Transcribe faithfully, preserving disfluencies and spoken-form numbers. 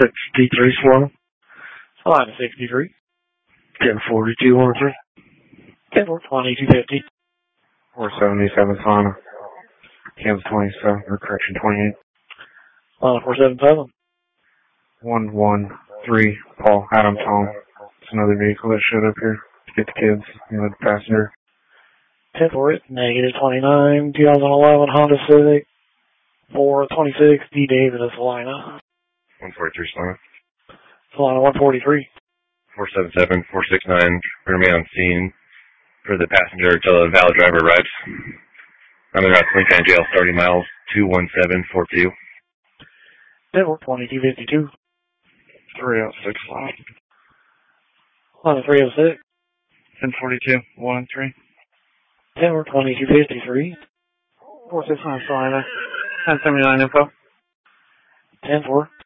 sixty-three Salina. Salina sixty-three. ten forty-two one three. ten four twenty-two fifty. four seventy-seven Salina. Kansas twenty-seven, or correction, twenty-eight. Salina four seventy-seven. one one three Paul Adams home. It's another vehicle that showed up here to get the kids and the passenger. ten four, negative twenty-nine, two thousand eleven Honda Civic, four twenty-six, D. David of Salina. one forty-three Salina. Salina one forty-three. four seven seven, four six nine, remain on scene for the passenger until the valid driver arrives. I'm in Route Lincoln Jail, thirty miles, two one seven four two. ten four twenty-two fifty-two. three oh six Salina. Salina three oh six. ten forty-two one three. ten four twenty-two fifty-three. four six nine Salina. ten seventy-nine info. ten four